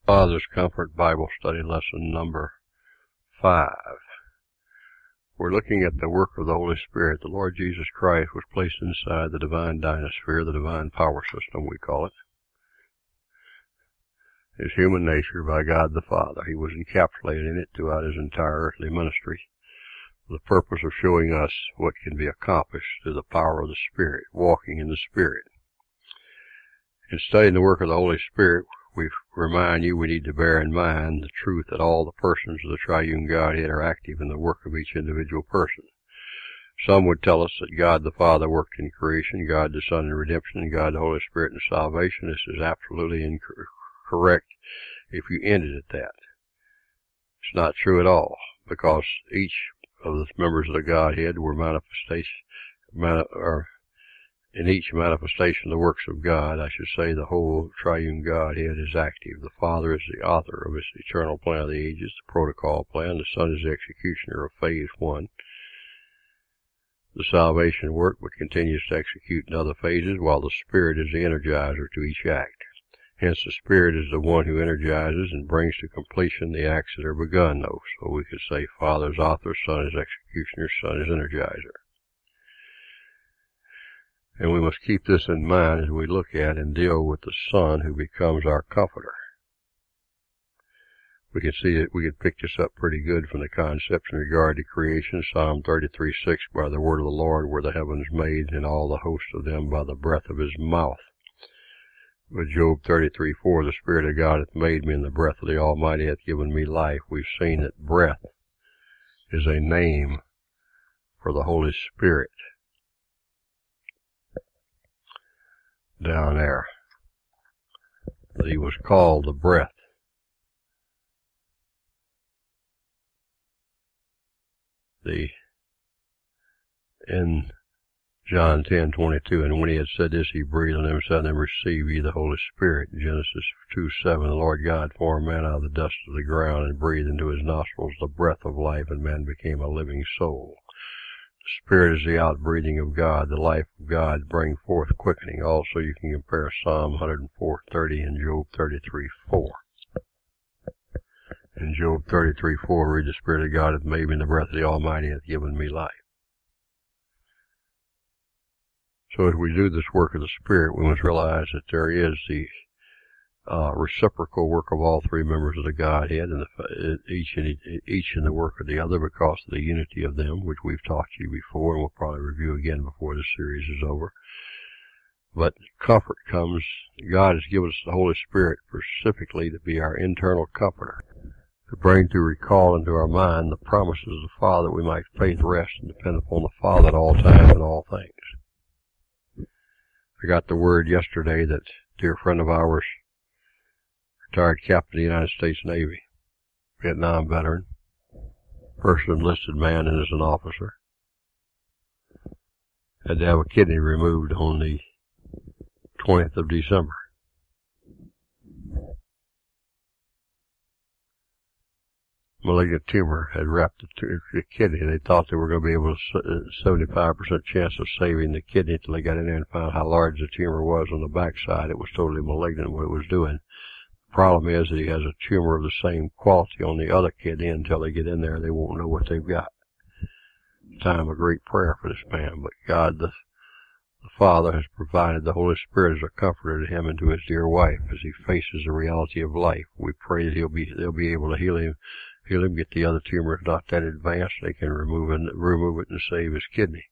Father's Comfort Bible Study Lesson number 5. We're looking at the work of the Holy Spirit. The Lord Jesus Christ was placed inside the divine dynasphere, the divine power system we call it. His human nature by God the Father. He was encapsulated in it throughout his entire earthly ministry for the purpose of showing us what can be accomplished through the power of the Spirit, walking in the Spirit. In studying the work of the Holy Spirit, we remind you we need to bear in mind the truth that all the persons of the triune Godhead are active in the work of each individual person. Some would tell us that God the Father worked in creation, God the Son in redemption, and God the Holy Spirit in salvation. This is absolutely incorrect if you ended at that. It's not true at all, because each of the members of the Godhead were in each manifestation of the works of God. I should say the whole triune Godhead is active. The Father is the author of his eternal plan of the ages, the protocol plan. The Son is the executioner of phase 1. The salvation work, but continues to execute in other phases, while the Spirit is the energizer to each act. Hence, the Spirit is the one who energizes and brings to completion the acts that are begun, though. So we could say Father is author, Son is executioner, Son is energizer. And we must keep this in mind as we look at and deal with the Son who becomes our comforter. We can see that we can pick this up pretty good from the concepts in regard to creation. Psalm 33:6, by the word of the Lord were the heavens made, and all the host of them by the breath of his mouth. But Job 33:4, the Spirit of God hath made me, and the breath of the Almighty hath given me life. We've seen that breath is a name for the Holy Spirit. Down there, that he was called the breath. In John 10:22, and when he had said this, he breathed on them and said unto them, receive ye the Holy Spirit. Genesis 2:7, the Lord God formed man out of the dust of the ground and breathed into his nostrils the breath of life, and man became a living soul. The Spirit is the outbreathing of God, the life of God, bring forth quickening. Also, you can compare Psalm 104:30 and Job 33:4. In Job 33:4, read, the Spirit of God hath made me, and the breath of the Almighty hath given me life. So as we do this work of the Spirit, we must realize that there is the reciprocal work of all three members of the Godhead, and each in the work of the other, because of the unity of them, which we've taught you before, and we'll probably review again before this series is over. But comfort comes, God has given us the Holy Spirit specifically to be our internal comforter, to bring to recall into our mind the promises of the Father, that we might faith, rest, and depend upon the Father at all times and all things. I got the word yesterday that a dear friend of ours, retired captain of the United States Navy, Vietnam veteran, first enlisted man and as an officer, had to have a kidney removed on the 20th of December. Malignant tumor had wrapped the kidney. They thought they were going to be able to 75% chance of saving the kidney until they got in there and found how large the tumor was on the backside. It was totally malignant what it was doing. The problem is that he has a tumor of the same quality on the other kidney. Until they get in there, they won't know what they've got. Time of great prayer for this man, but God the Father has provided the Holy Spirit as a comforter to him and to his dear wife as he faces the reality of life. We pray that they'll be able to heal him, get the other tumors not that advanced. They can remove it and save his kidney.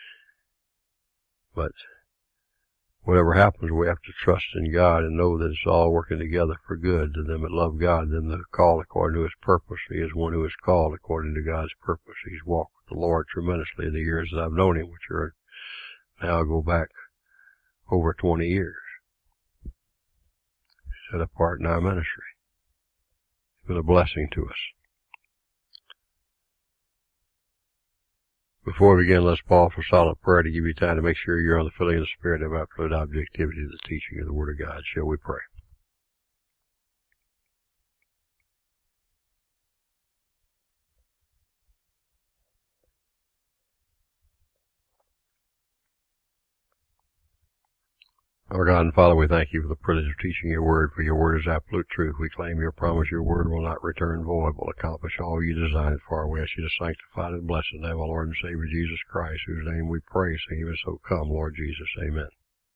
But whatever happens, we have to trust in God and know that it's all working together for good to them that love God, them that are called according to his purpose. He is one who is called according to God's purpose. He's walked with the Lord tremendously in the years that I've known him, which are now go back over 20 years. Set apart in our ministry. It's been a blessing to us. Before we begin, let's pause for silent prayer to give you time to make sure you're on the filling of the Spirit of absolute objectivity to the teaching of the Word of God. Shall we pray? Our God and Father, we thank you for the privilege of teaching your word, for your word is absolute truth. We claim your promise, your word will not return void, will accomplish all you design it for. We ask you to sanctify it and bless it in the name of our Lord and Savior Jesus Christ, whose name we pray, saying, even so come, Lord Jesus. Amen.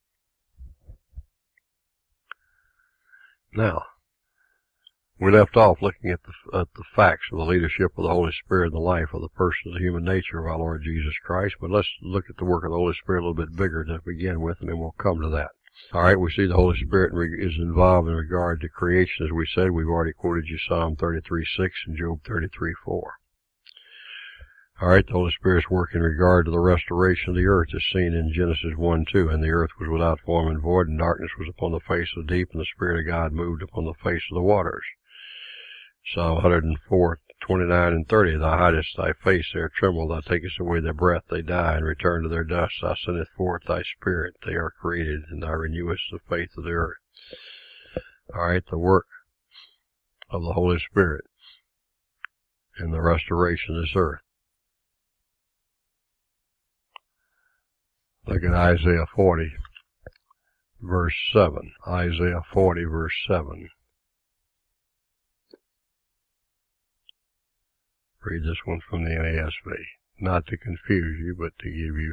Now, we left off looking at the facts of the leadership of the Holy Spirit in the life of the person of the human nature of our Lord Jesus Christ, but let's look at the work of the Holy Spirit a little bit bigger to begin with, and then we'll come to that. All right, we see the Holy Spirit is involved in regard to creation, as we said. We've already quoted you Psalm 33:6 and Job 33:4. All right, the Holy Spirit's work in regard to the restoration of the earth is seen in Genesis 1:2. And the earth was without form and void, and darkness was upon the face of the deep, and the Spirit of God moved upon the face of the waters. Psalm 104:29 and 30. Thou hidest thy face, they tremble. Thou takest away their breath, they die, and return to their dust. Thou sendest forth thy Spirit, they are created, and thou renewest the faith of the earth. All right, the work of the Holy Spirit in the restoration of this earth. Look at Isaiah 40, verse 7. Isaiah 40, verse 7. Read this one from the NASB. Not to confuse you, but to give you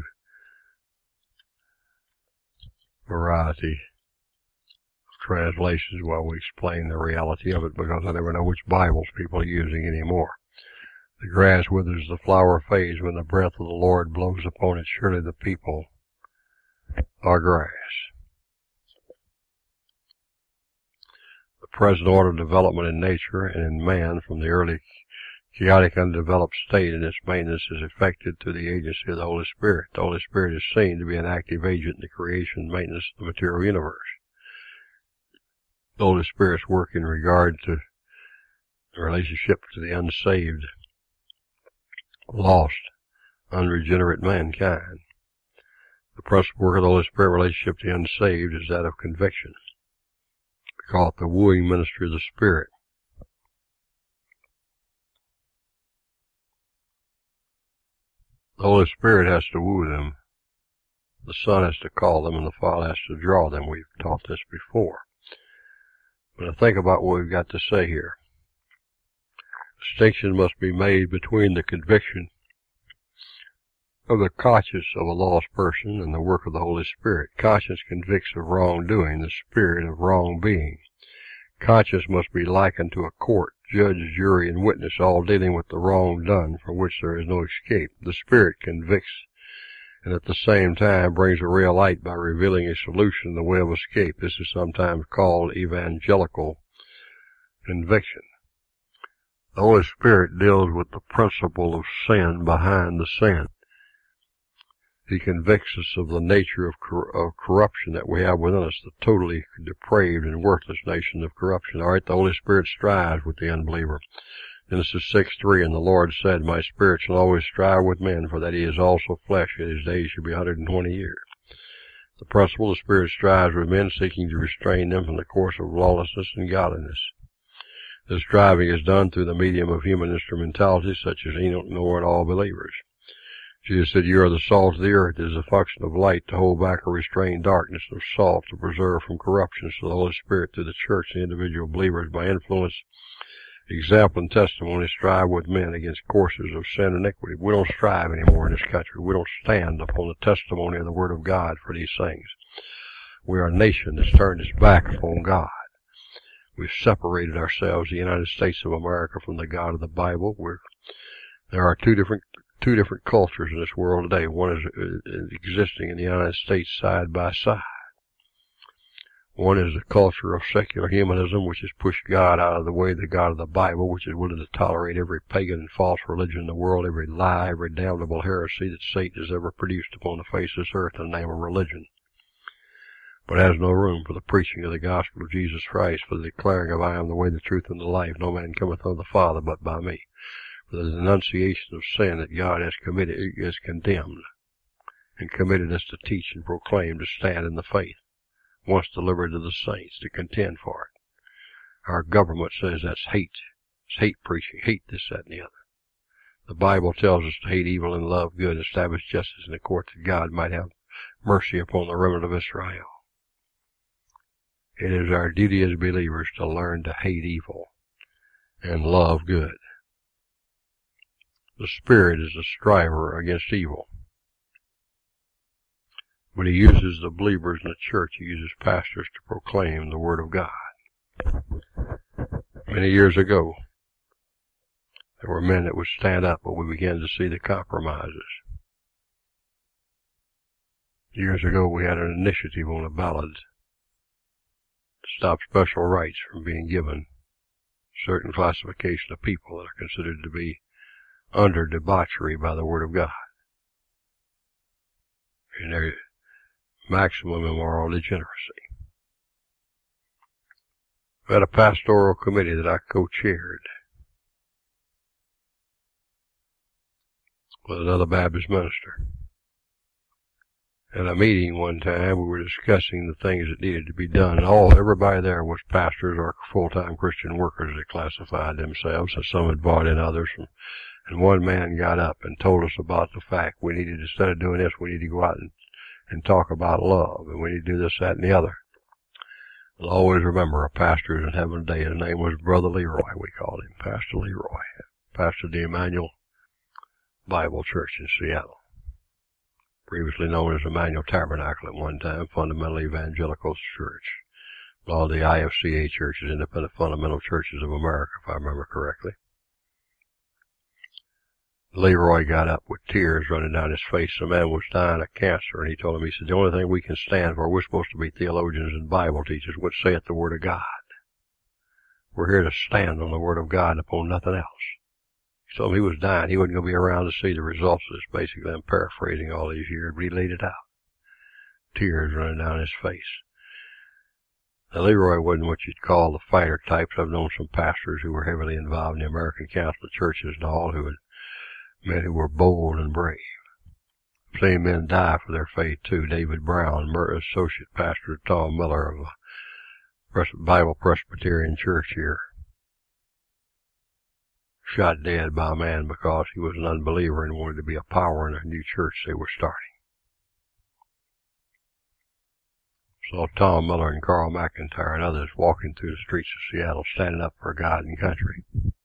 variety of translations while we explain the reality of it, because I never know which Bibles people are using anymore. The grass withers, the flower fades, when the breath of the Lord blows upon it. Surely the people are grass. The present order of development in nature and in man from the early chaotic, undeveloped state and its maintenance is effected through the agency of the Holy Spirit. The Holy Spirit is seen to be an active agent in the creation and maintenance of the material universe. The Holy Spirit's work in regard to the relationship to the unsaved, lost, unregenerate mankind. The principal work of the Holy Spirit relationship to the unsaved is that of conviction. We call it the wooing ministry of the Spirit. The Holy Spirit has to woo them. The Son has to call them, and the Father has to draw them. We've taught this before. But I think about what we've got to say here. Distinction must be made between the conviction of the conscience of a lost person and the work of the Holy Spirit. Conscience convicts of wrongdoing, the spirit of wrong-being. Conscience must be likened to a court, judge, jury, and witness, all dealing with the wrong done from which there is no escape. The Spirit convicts and at the same time brings a real light by revealing a solution, the way of escape. This is sometimes called evangelical conviction. The Holy Spirit deals with the principle of sin behind the sin. He convicts us of the nature of corruption that we have within us, the totally depraved and worthless nation of corruption. All right, the Holy Spirit strives with the unbeliever. Genesis 6:3, and the Lord said, My Spirit shall always strive with men, for that he is also flesh, and his days shall be 120 years. The principle, the Spirit strives with men, seeking to restrain them from the course of lawlessness and godliness. This striving is done through the medium of human instrumentalities, such as Enoch, Noah, and all believers. Jesus said, You are the salt of the earth. It is a function of light to hold back or restrain darkness, of salt to preserve from corruption. So the Holy Spirit, through the church and individual believers, by influence, example, and testimony, strive with men against courses of sin and iniquity. We don't strive anymore in this country. We don't stand upon the testimony of the Word of God for these things. We are a nation that's turned its back upon God. We've separated ourselves, the United States of America, from the God of the Bible. There are two different cultures in this world today. One is existing in the United States side by side. One is the culture of secular humanism, which has pushed God out of the way, the God of the Bible, which is willing to tolerate every pagan and false religion in the world, every lie, every damnable heresy that Satan has ever produced upon the face of this earth in the name of religion. But has no room for the preaching of the gospel of Jesus Christ, for the declaring of I am the way, the truth, and the life. No man cometh unto the Father but by me. For the denunciation of sin that God has committed is condemned, and committed us to teach and proclaim, to stand in the faith, once delivered to the saints, to contend for it. Our government says that's hate. It's hate preaching, hate this, that, and the other. The Bible tells us to hate evil and love good, establish justice in the courts, that God might have mercy upon the remnant of Israel. It is our duty as believers to learn to hate evil and love good. The Spirit is a striver against evil. When he uses the believers in the church, he uses pastors to proclaim the Word of God. Many years ago, there were men that would stand up, but we began to see the compromises. Years ago, we had an initiative on the ballot to stop special rights from being given certain classification of people that are considered to be under debauchery by the Word of God, in their maximum immoral degeneracy. We had a pastoral committee that I co-chaired with another Baptist minister. At a meeting one time, we were discussing the things that needed to be done, and everybody there was pastors or full-time Christian workers that classified themselves, so some had brought in others. And one man got up and told us about the fact we needed, instead of doing this, we need to go out and talk about love, and we need to do this, that, and the other. I'll always remember a pastor in heaven today. His name was Brother Leroy, we called him, Pastor Leroy. Pastored the Emmanuel Bible Church in Seattle, previously known as Emmanuel Tabernacle at one time, Fundamental Evangelical Church. All the IFCA churches, Independent Fundamental Churches of America, if I remember correctly. Leroy got up with tears running down his face. The man was dying of cancer, and he told him, he said, the only thing we can stand for, we're supposed to be theologians and Bible teachers, what saith the Word of God. We're here to stand on the Word of God and upon nothing else. He told him he was dying. He wasn't going to be around to see the results of this. Basically, I'm paraphrasing all these years, but he laid it out. Tears running down his face. Now, Leroy wasn't what you'd call the fighter types. I've known some pastors who were heavily involved in the American Council of Churches and all, who had men who were bold and brave. Same men die for their faith, too. David Brown, associate pastor Tom Miller of a Bible Presbyterian Church here, shot dead by a man because he was an unbeliever and wanted to be a power in a new church they were starting. Saw Tom Miller and Carl McIntyre and others walking through the streets of Seattle, standing up for God and country.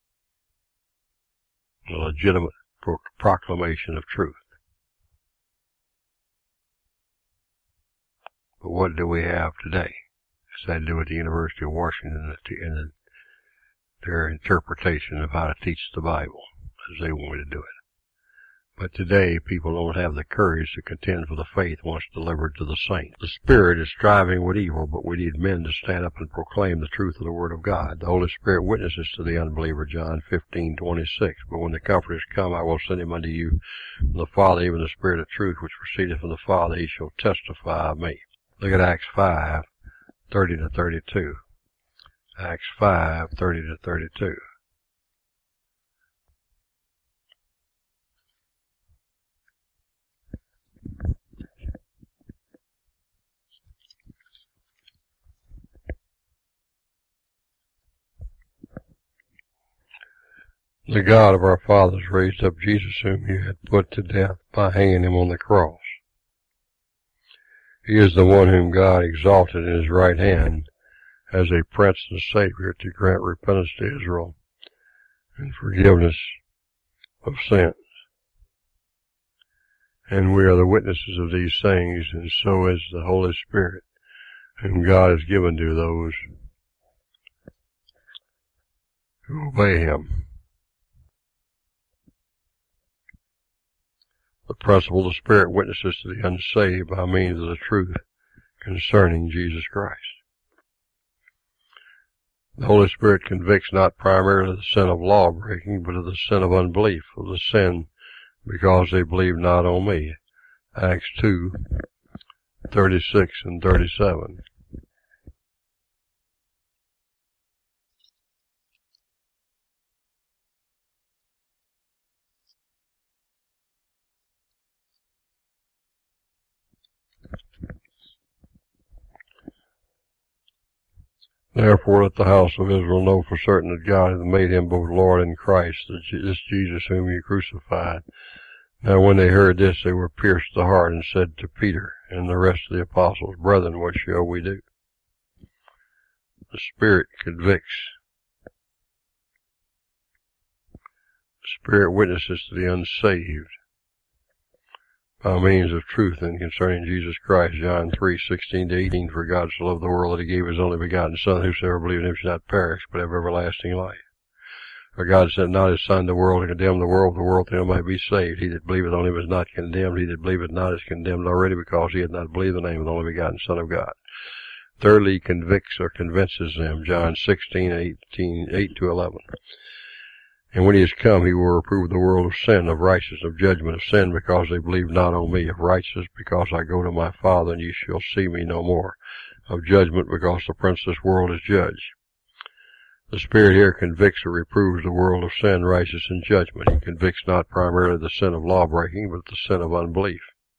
A legitimate proclamation of truth. But what do we have today? It's had to do with the University of Washington and their interpretation of how to teach the Bible as they wanted to do it. But today, people don't have the courage to contend for the faith once delivered to the saints. The Spirit is striving with evil, but we need men to stand up and proclaim the truth of the Word of God. The Holy Spirit witnesses to the unbeliever, John 15:26. But when the Comforter is come, I will send him unto you from the Father, even the Spirit of truth, which proceedeth from the Father. He shall testify of me. Look at Acts 5:30-32. Acts 5:30-32. The God of our fathers raised up Jesus, whom you had put to death by hanging him on the cross. He is the one whom God exalted in his right hand as a Prince and Savior to grant repentance to Israel and forgiveness of sins. And we are the witnesses of these things, and so is the Holy Spirit, whom God has given to those who obey him. The principle, the Spirit witnesses to the unsaved by means of the truth concerning Jesus Christ. The Holy Spirit convicts not primarily of the sin of law-breaking, but of the sin of unbelief, of the sin because they believe not on me. Acts 2:36 and 37. Therefore let the house of Israel know for certain that God hath made him both Lord and Christ, this Jesus whom you crucified. Now when they heard this, they were pierced to the heart, and said to Peter and the rest of the apostles, Brethren, what shall we do? The Spirit convicts. The Spirit witnesses to the unsaved by means of truth and concerning Jesus Christ. John 3:16-18, for God so loved the world that he gave his only begotten Son, whosoever believeth in him shall not perish, but have everlasting life. For God sent not his Son into the world to condemn the world, the world through him might be saved. He that believeth on him is not condemned. He that believeth not is condemned already, because he hath not believed the name of the only begotten Son of God. Thirdly, he convicts or convinces them. John 16:8-11. And when he is come, he will reprove the world of sin, of righteousness, of judgment, of sin, because they believe not on me; of righteousness, because I go to my Father, and ye shall see me no more; of judgment, because the prince of this world is judged. The Spirit here convicts or reproves the world of sin, righteousness, and judgment. He convicts not primarily the sin of law-breaking, but the sin of unbelief.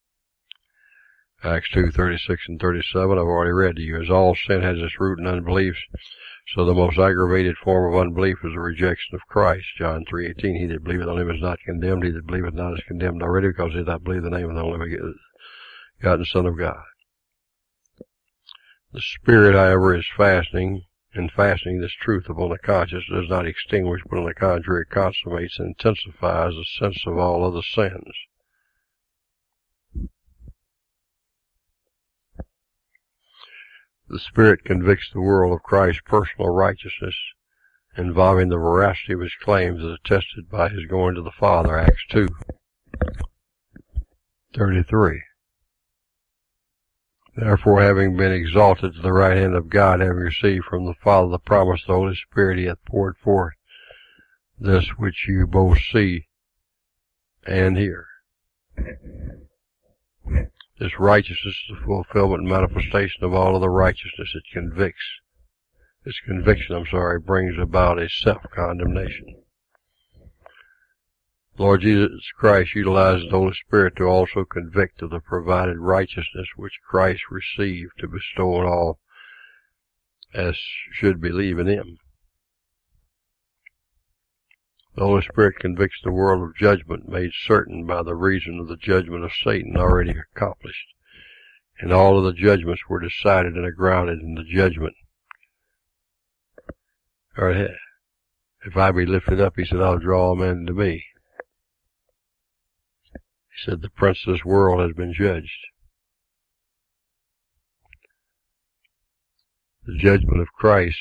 Acts 2:36-37, I've already read to you. As all sin has its root in unbelief, so the most aggravated form of unbelief is the rejection of Christ. John 3:18, he that believeth on him is not condemned. He that believeth not is condemned already, because he does not believe the name of the only begotten Son of God. The Spirit, however, is fastening, and fastening this truth upon the conscience does not extinguish, but on the contrary consummates and intensifies the sense of all other sins. The Spirit convicts the world of Christ's personal righteousness, involving the veracity of his claims as attested by his going to the Father, Acts 2:33. Therefore, having been exalted to the right hand of God, having received from the Father the promise of the Holy Spirit, he hath poured forth this which you both see and hear. This righteousness is the fulfillment and manifestation of all of the righteousness. It convicts. This conviction, brings about a self-condemnation. Lord Jesus Christ utilizes the Holy Spirit to also convict of the provided righteousness which Christ received to bestow on all as should believe in him. The Holy Spirit convicts the world of judgment made certain by the reason of the judgment of Satan already accomplished. And all of the judgments were decided and grounded in the judgment. If I be lifted up, he said, I'll draw all men to me. He said, the prince of this world has been judged. The judgment of Christ,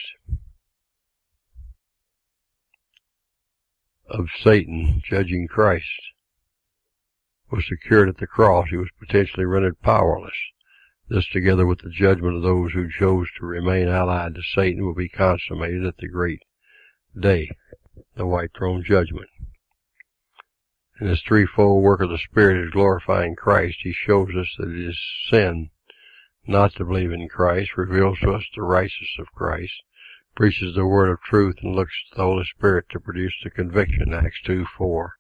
of Satan judging Christ, was secured at the cross. He was potentially rendered powerless. This, together with the judgment of those who chose to remain allied to Satan, will be consummated at the great day, the white throne judgment. In this threefold work of the Spirit is glorifying Christ. He shows us that it is sin not to believe in Christ, reveals to us the righteousness of Christ, preaches the word of truth, and looks to the Holy Spirit to produce the conviction, Acts 2:4.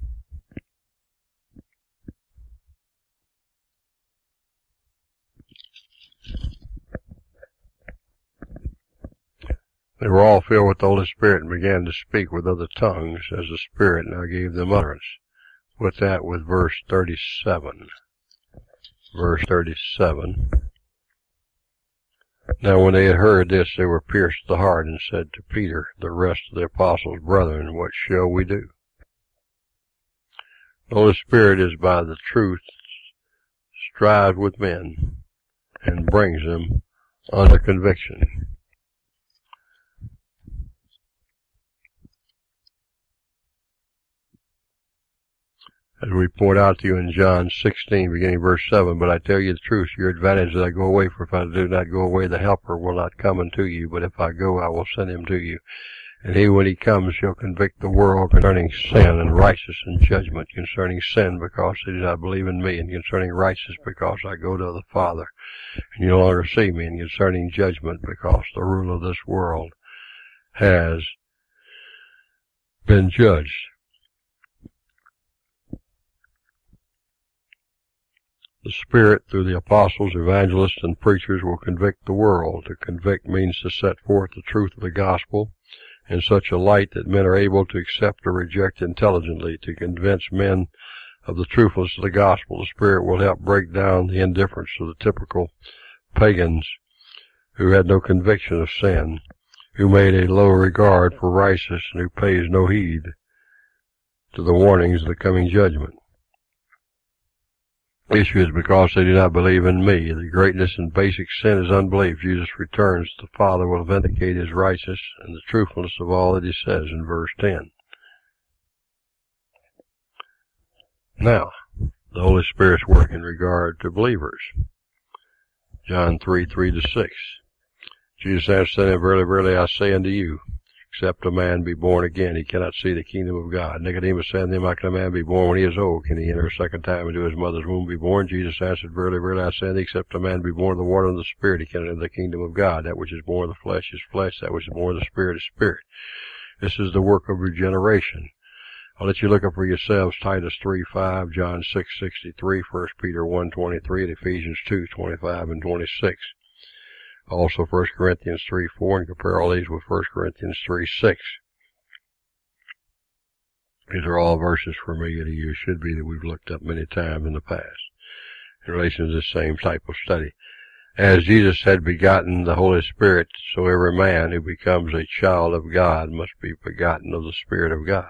They were all filled with the Holy Spirit and began to speak with other tongues as the Spirit now gave them utterance. With that, with verse 37. Verse 37. Now when they had heard this, they were pierced to the heart, and said to Peter, the rest of the apostles, Brethren, what shall we do? The Holy Spirit is by the truth strives with men and brings them under conviction. As we point out to you in John 16, beginning verse 7, but I tell you the truth, your advantage that I go away, for if I do not go away, the Helper will not come unto you, but if I go, I will send him to you. And he, when he comes, shall convict the world concerning sin and righteousness and judgment, concerning sin, because they do not believe in me, and concerning righteousness, because I go to the Father, and you no longer see me, and concerning judgment, because the ruler of this world has been judged. The Spirit, through the apostles, evangelists, and preachers, will convict the world. To convict means to set forth the truth of the gospel in such a light that men are able to accept or reject intelligently. To convince men of the truthfulness of the gospel, the Spirit will help break down the indifference of the typical pagans who had no conviction of sin, who made a low regard for righteousness, and who pays no heed to the warnings of the coming judgment. The issue is because they do not believe in me. The greatness and basic sin is unbelief. Jesus returns. The Father will vindicate his righteousness and the truthfulness of all that he says in verse 10. Now, the Holy Spirit's work in regard to believers. John 3:3-6. Jesus answered them, Verily, verily, I say unto you, except a man be born again, he cannot see the kingdom of God. Nicodemus said unto him, How can a man be born when he is old? Can he enter a second time into his mother's womb and be born? Jesus answered, Verily, verily, I say unto thee, except a man be born of the water and the Spirit, he cannot enter the kingdom of God. That which is born of the flesh is flesh, that which is born of the Spirit is spirit. This is the work of regeneration. I'll let you look up for yourselves Titus 3:5, John 6:63, 1 Peter 1:23, and Ephesians 2:25 and 26. Also 1 Corinthians 3:4, and compare all these with 1 Corinthians 3:6. These are all verses familiar to you, should be, that we've looked up many times in the past in relation to this same type of study. As Jesus had begotten the Holy Spirit, so every man who becomes a child of God must be begotten of the Spirit of God.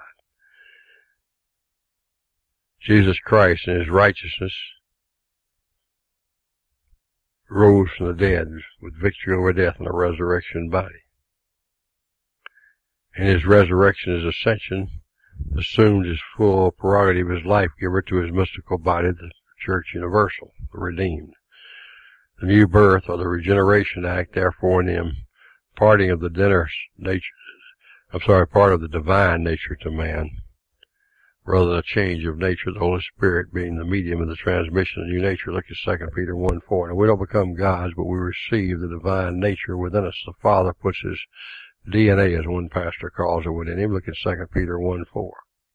Jesus Christ in his righteousness rose from the dead with victory over death and a resurrection body. In his resurrection, his ascension, assumed his full prerogative as life giver to his mystical body, the Church Universal, the redeemed. The new birth, or the regeneration act, therefore, in him, part of the divine nature to man, rather than a change of nature, the Holy Spirit being the medium of the transmission of the new nature. Look at 2 Peter 1:4. Now, we don't become gods, but we receive the divine nature within us. The Father puts his DNA, as one pastor calls it, within him. Look at 2 Peter 1:4.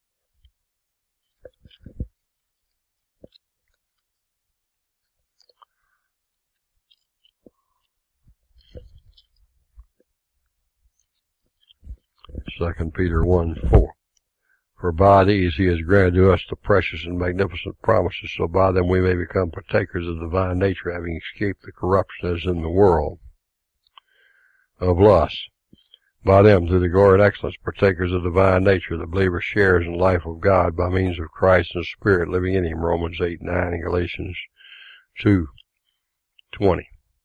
Second Peter 1:4. For by these he has granted to us the precious and magnificent promises, so by them we may become partakers of the divine nature, having escaped the corruption that is in the world of lust. By them, through the glory and excellence, partakers of divine nature, the believer shares in the life of God by means of Christ and the Spirit living in him, Romans 8:9 and Galatians 2:20.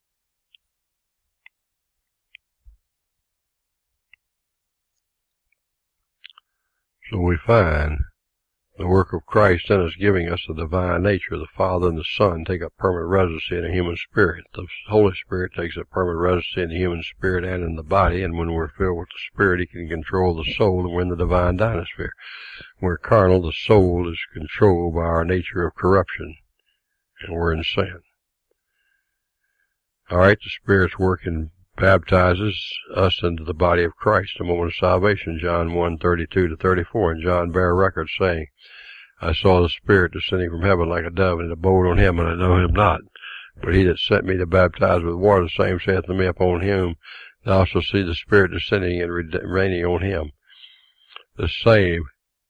So we find the work of Christ in us giving us the divine nature. The Father and the Son take up permanent residency in a human spirit. The Holy Spirit takes up permanent residency in the human spirit and in the body, and when we're filled with the Spirit, he can control the soul, and we're in the divine dynasphere. When we're carnal, the soul is controlled by our nature of corruption, and we're in sin. Alright, the Spirit's working baptizes us into the body of Christ, the moment of salvation, John 1:32-34, and John bare record, saying, I saw the Spirit descending from heaven like a dove, and it abode on him, and I know him not. But he that sent me to baptize with water, the same saith to me, Upon him thou shalt see the Spirit descending and reigning on him. The same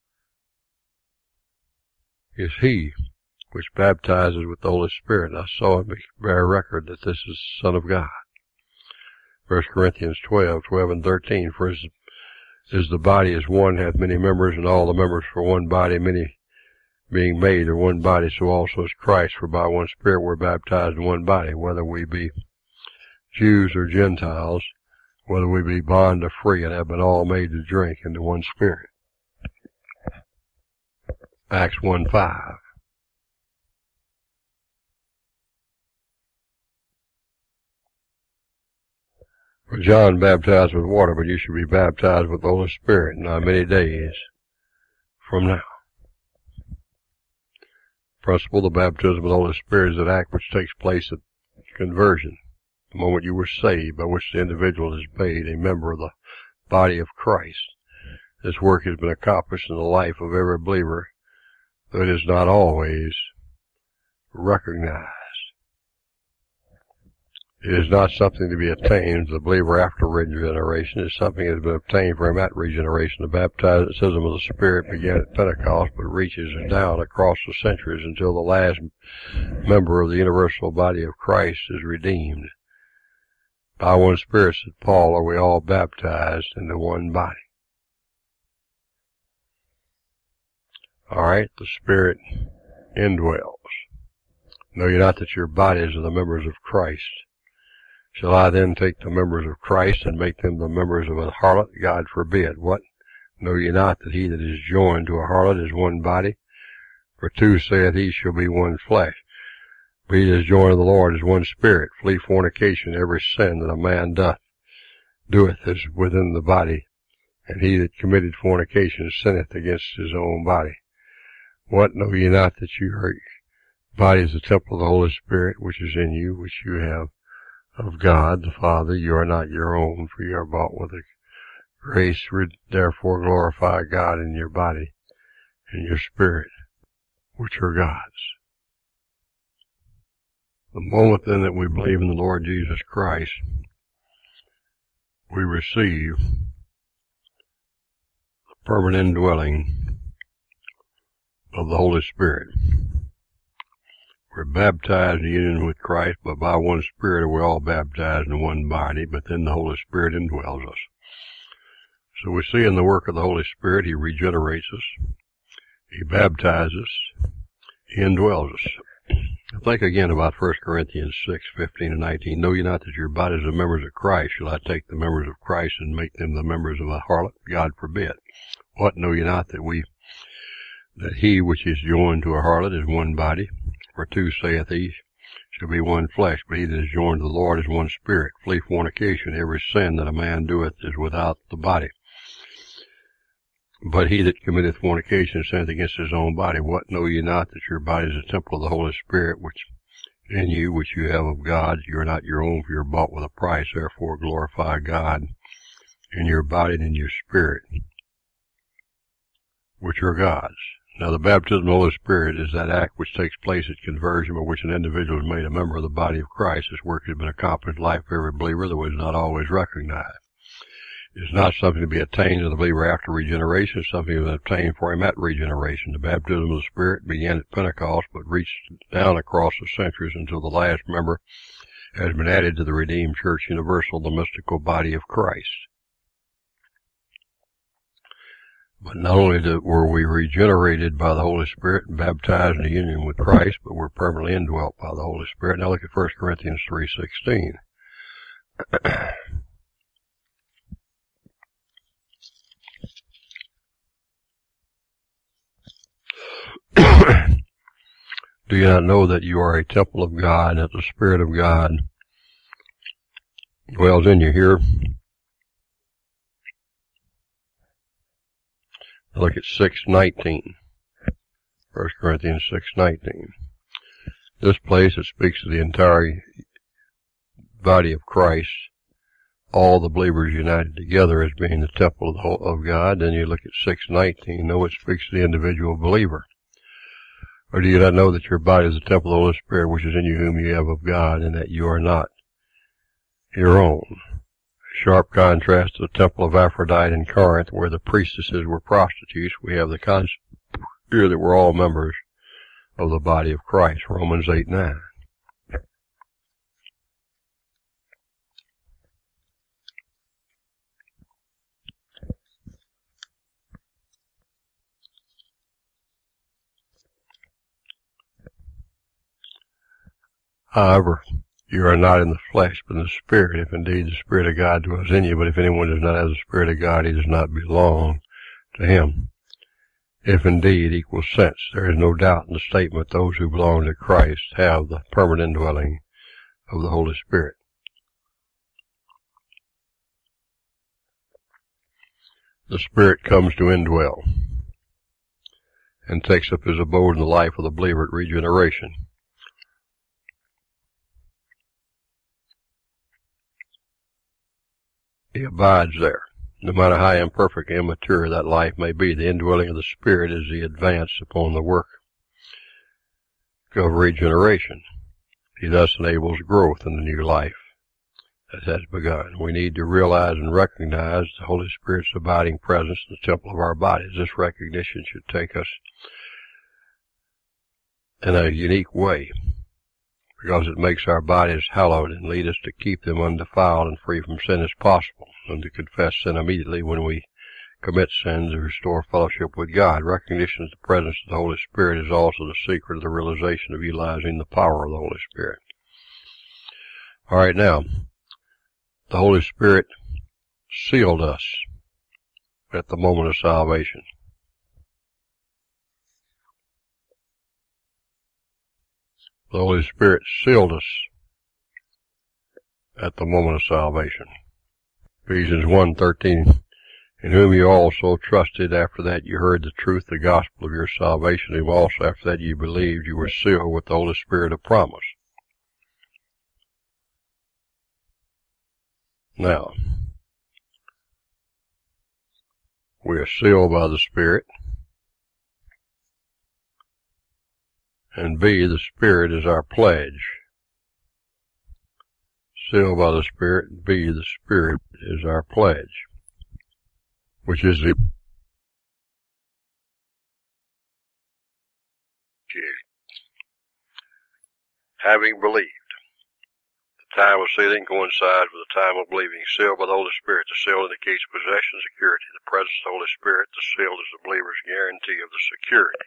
is he which baptizes with the Holy Spirit. I saw him bear record that this is the Son of God. 1 Corinthians 12:12 and 13, for as the body is one, hath many members, and all the members for one body, many being made of one body, so also is Christ, for by one Spirit we're baptized in one body, whether we be Jews or Gentiles, whether we be bond or free, and have been all made to drink into one Spirit. Acts 1:5. For John baptized with water, but you should be baptized with the Holy Spirit not many days from now. Principle, the baptism of the Holy Spirit is an act which takes place at conversion, the moment you were saved, by which the individual is made a member of the body of Christ. This work has been accomplished in the life of every believer, though it is not always recognized. It is not something to be attained to the believer after regeneration. It is something that has been obtained for him at regeneration. The baptism of the Spirit began at Pentecost, but reaches down across the centuries until the last member of the universal body of Christ is redeemed By one Spirit, said Paul, are we all baptized into one body. Alright, the Spirit indwells. Know ye not that your bodies are the members of Christ? Shall I then take the members of Christ and make them the members of a harlot? God forbid. What? Know ye not that he that is joined to a harlot is one body? For two, saith he, shall be one flesh. But he that is joined to the Lord is one Spirit. Flee fornication. Every sin that a man doeth is within the body, and he that committed fornication sinneth against his own body. What? Know ye not that your body is the temple of the Holy Spirit, which is in you, which you have of God the Father? You are not your own, for you are bought with a grace. Therefore glorify God in your body and your spirit, which are God's. The moment then that we believe in the Lord Jesus Christ, we receive the permanent indwelling of the Holy Spirit. We're baptized in union with Christ, but by one Spirit are we all baptized in one body, but then the Holy Spirit indwells us. So we see in the work of the Holy Spirit, He regenerates us, He baptizes us, He indwells us. Think again about 1 Corinthians 6:15 and 19. Know ye not that your bodies are members of Christ? Shall I take the members of Christ and make them the members of a harlot? God forbid. What? Know ye not that he which is joined to a harlot is one body? For two, saith he, shall be one flesh. But he that is joined to the Lord is one Spirit. Flee fornication. Every sin that a man doeth is without the body. But he that committeth fornication sinneth against his own body. What? Know ye not that your body is a temple of the Holy Spirit, which in you, which you have of God? You are not your own, for you are bought with a price. Therefore glorify God in your body and in your spirit, which are God's. Now the baptism of the Holy Spirit is that act which takes place at conversion, by which an individual is made a member of the body of Christ. This work has been accomplished in the life of every believer, though it is not always recognized. It is not something to be attained to the believer after regeneration. It's something to be obtained for him at regeneration. The baptism of the Spirit began at Pentecost, but reached down across the centuries until the last member has been added to the redeemed Church Universal, the mystical body of Christ. But not only were we regenerated by the Holy Spirit and baptized in union with Christ, but we're permanently indwelt by the Holy Spirit. Now look at 1 Corinthians 3:16. Do you not know that you are a temple of God, and that the Spirit of God dwells in you? Here, look at 6:19. 1 Corinthians 6:19. This place, it speaks to the entire body of Christ, all the believers united together as being the temple of God. Then you look at 6:19. No, it speaks to the individual believer. Or do you not know that your body is the temple of the Holy Spirit, which is in you, whom you have of God, and that you are not your own? Sharp contrast to the temple of Aphrodite in Corinth, where the priestesses were prostitutes. We have the concept here that we're all members of the body of Christ, Romans 8:9. However, you are not in the flesh, but in the Spirit, if indeed the Spirit of God dwells in you. But if anyone does not have the Spirit of God, he does not belong to him. If indeed equals sense. There is no doubt in the statement those who belong to Christ have the permanent indwelling of the Holy Spirit. The Spirit comes to indwell and takes up his abode in the life of the believer at regeneration. He abides there. No matter how imperfect and immature that life may be, the indwelling of the Spirit is the advance upon the work of regeneration. He thus enables growth in the new life that has begun. We need to realize and recognize the Holy Spirit's abiding presence in the temple of our bodies. This recognition should take us in a unique way, because it makes our bodies hallowed and lead us to keep them undefiled and free from sin as possible, and to confess sin immediately when we commit sin to restore fellowship with God. Recognition of the presence of the Holy Spirit is also the secret of the realization of utilizing the power of the Holy Spirit. All right, now, the Holy Spirit sealed us at the moment of salvation. The Holy Spirit sealed us at the moment of salvation. Ephesians 1:13, in whom you also trusted after that you heard the truth, the gospel of your salvation, whom also after that you believed, you were sealed with the Holy Spirit of promise. Now, we are sealed by the Spirit, and B, the Spirit is our pledge. Sealed by the Spirit, and B, the Spirit is our pledge, which is the having believed. The time of sealing coincides with the time of believing. Sealed by the Holy Spirit. The seal indicates possession security. The presence of the Holy Spirit, the seal, is the believer's guarantee of the security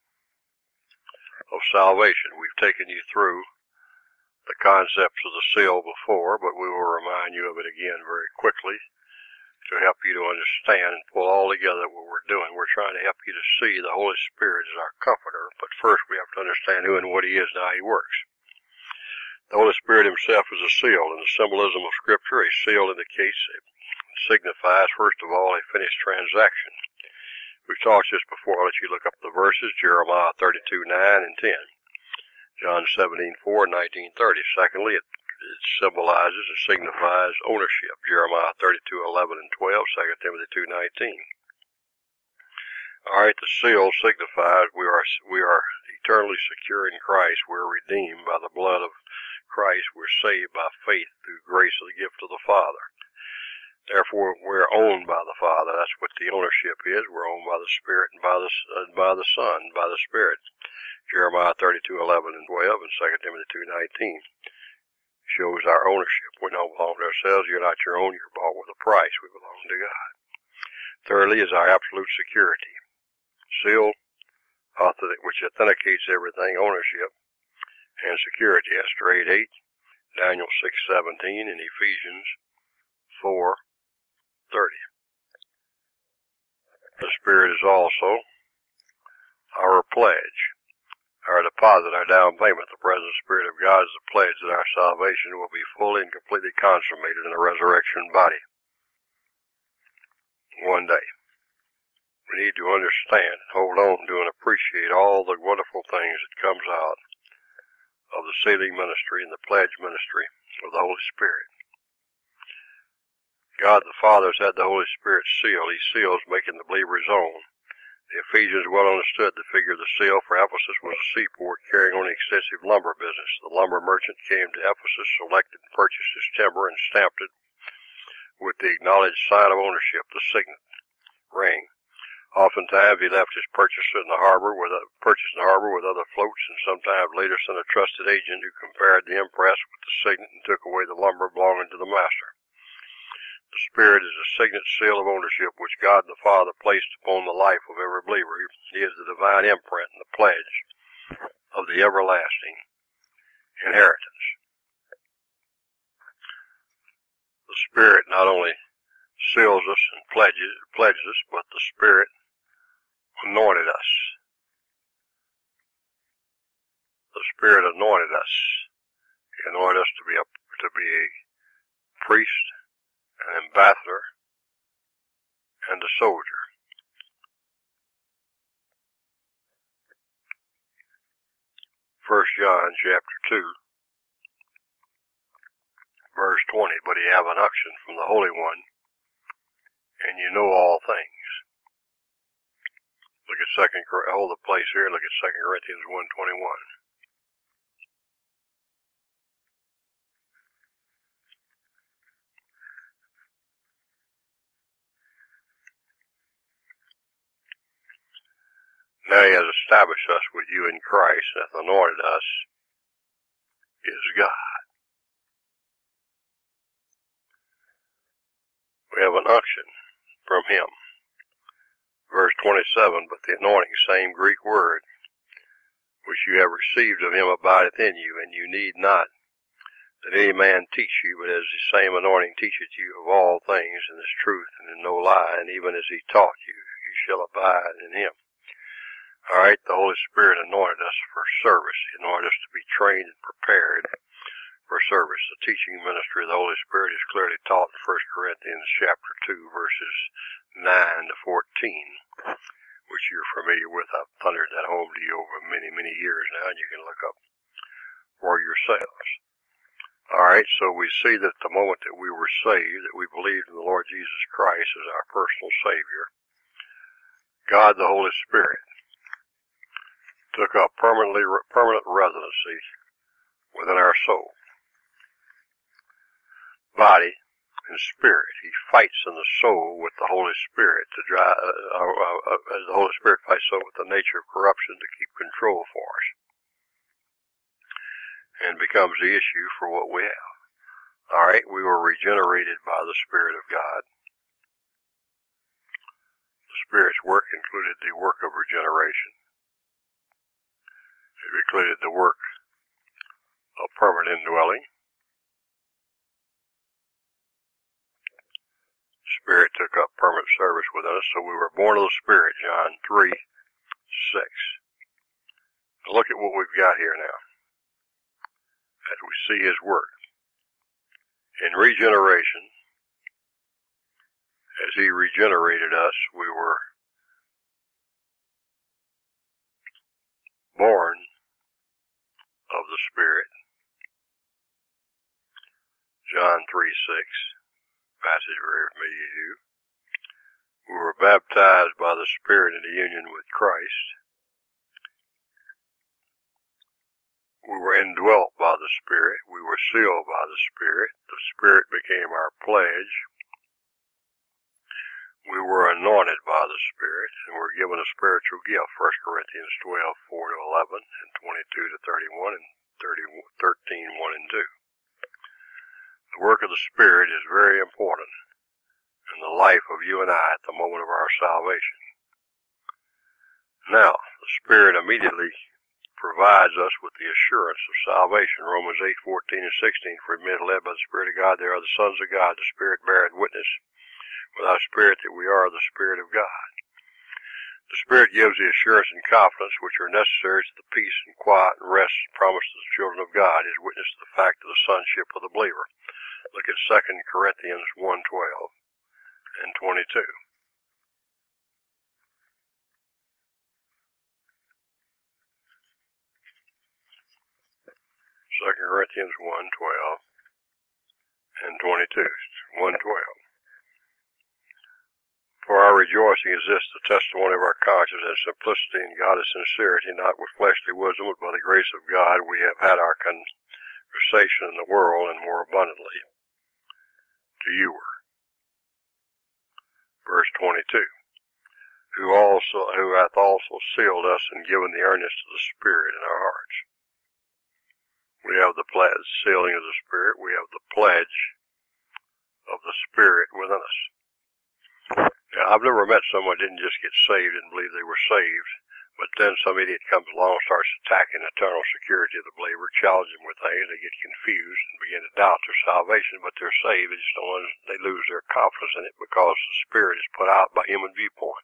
of salvation. We've taken you through the concepts of the seal before, but we will remind you of it again very quickly to help you to understand and pull all together what we're doing. We're trying to help you to see the Holy Spirit as our comforter, but first we have to understand who and what He is and how He works. The Holy Spirit Himself is a seal. In the symbolism of Scripture, a seal indicates, it signifies, first of all, a finished transaction. We've talked this before. I'll let you look up the verses, Jeremiah 32:9 and 10, John 17:4 and 19:30. Secondly, it symbolizes and signifies ownership, Jeremiah 32:11 and 12, 2 Timothy 2:19. All right, the seal signifies we are eternally secure in Christ. We're redeemed by the blood of Christ. We're saved by faith through grace of the gift of the Father. Therefore, we're owned by the Father. That's what the ownership is. We're owned by the Spirit and by the Son, by the Spirit. Jeremiah 32:11 and 12 and 2 Timothy 2:19 shows our ownership. We don't belong to ourselves. You're not your own. You're bought with a price. We belong to God. Thirdly is our absolute security. Seal, which authenticates everything, ownership and security. Esther 8:8, Daniel 6:17, and Ephesians 4:30. The Spirit is also our pledge, our deposit, our down payment. The present Spirit of God is the pledge that our salvation will be fully and completely consummated in a resurrection body one day. We need to understand, hold on to, and appreciate all the wonderful things that comes out of the sealing ministry and the pledge ministry of the Holy Spirit. God the Father has had the Holy Spirit seal. He seals, making the believer His own. The Ephesians well understood the figure of the seal, for Ephesus was a seaport carrying on an extensive lumber business. The lumber merchant came to Ephesus, selected and purchased his timber, and stamped it with the acknowledged sign of ownership, the signet ring. Oftentimes he left his purchase in the harbor with other floats, and sometimes later sent a trusted agent who compared the impress with the signet and took away the lumber belonging to the master. The Spirit is a signet seal of ownership which God the Father placed upon the life of every believer. He is the divine imprint and the pledge of the everlasting inheritance. The Spirit not only seals us and pledges us, but the Spirit anointed us. The Spirit anointed us. He anointed us to be a priest, an ambassador, and a soldier. First John chapter 2, verse 20, but ye have an unction from the Holy One, and you know all things. Look at hold the place here, look at 2 Corinthians 1:21. Now He has established us with you in Christ, and hath anointed us is God. We have an unction from him. Verse 27, but the anointing, same Greek word, which you have received of him abideth in you, and you need not that any man teach you, but as the same anointing teacheth you of all things, in this truth and in no lie, and even as he taught you, you shall abide in him. All right, the Holy Spirit anointed us for service. He anointed us to be trained and prepared for service. The teaching ministry of the Holy Spirit is clearly taught in 1 Corinthians chapter 2, verses 9 to 14, which you're familiar with. I've thundered that home to you over many, many years now, and you can look up for yourselves. All right, so we see that the moment that we were saved, that we believed in the Lord Jesus Christ as our personal Savior, God the Holy Spirit took up permanent residency within our soul, body, and spirit. He fights in the soul with the Holy Spirit to drive, as the Holy Spirit fights so with the nature of corruption to keep control for us, and becomes the issue for what we have. All right, we were regenerated by the Spirit of God. The Spirit's work included the work of regeneration. It included the work of permanent indwelling. The Spirit took up permanent service within us, so we were born of the Spirit, John 3:6. Now look at what we've got here now, as we see his work. In regeneration, as he regenerated us, we were born of the Spirit. John 3:6, passage very familiar to you. We were baptized by the Spirit into union with Christ. We were indwelt by the Spirit. We were sealed by the Spirit. The Spirit became our pledge. We were anointed by the Spirit, and were given a spiritual gift, 1 Corinthians 12:4-11, and 22-31, and 13:1 and 2. The work of the Spirit is very important in the life of you and I at the moment of our salvation. Now, the Spirit immediately provides us with the assurance of salvation. Romans 8:14 and 16, for men led by the Spirit of God, they are the sons of God. The Spirit beareth witness with our spirit that we are the Spirit of God. The Spirit gives the assurance and confidence which are necessary to the peace and quiet and rest promised to the children of God, is witness to the fact of the sonship of the believer. Look at 2 Corinthians 1:12 and 22. 2 Corinthians 1:12 and 22. 1:12. For our rejoicing is this, the testimony of our conscience, and simplicity in God is sincerity, not with fleshly wisdom, but by the grace of God we have had our conversation in the world, and more abundantly to you were. Verse 22. Who hath also sealed us and given the earnest of the Spirit in our hearts. We have the sealing of the Spirit. We have the pledge of the Spirit within us. Now, I've never met someone who didn't just get saved and believe they were saved, but then some idiot comes along and starts attacking the eternal security of the believer, challenging them with things. They get confused and begin to doubt their salvation, but they're saved. They just don't, they lose their confidence in it because the Spirit is put out by human viewpoint.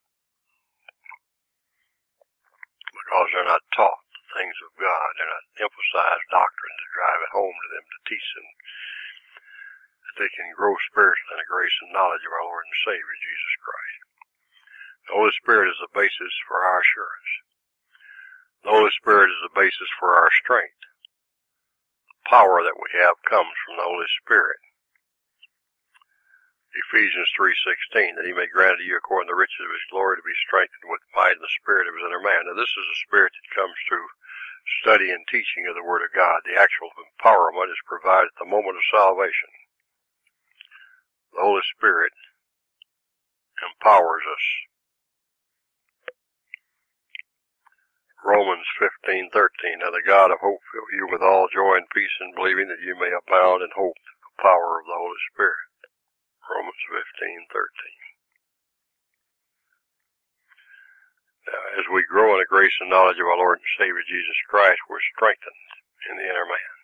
Because they're not taught the things of God. They're not emphasized doctrine to drive it home to them, to teach them that they can grow spiritually in the grace and knowledge of our Lord and Savior, Jesus Christ. The Holy Spirit is the basis for our assurance. The Holy Spirit is the basis for our strength. The power that we have comes from the Holy Spirit. Ephesians 3:16, that he may grant to you according to the riches of his glory to be strengthened with might in the spirit of his inner man. Now this is a spirit that comes through study and teaching of the Word of God. The actual empowerment is provided at the moment of salvation. The Holy Spirit empowers us. Romans 15:13. Now the God of hope fill you with all joy and peace in believing, that you may abound in hope, the power of the Holy Spirit. Romans 15:13. Now, as we grow in the grace and knowledge of our Lord and Savior Jesus Christ, we're strengthened in the inner man.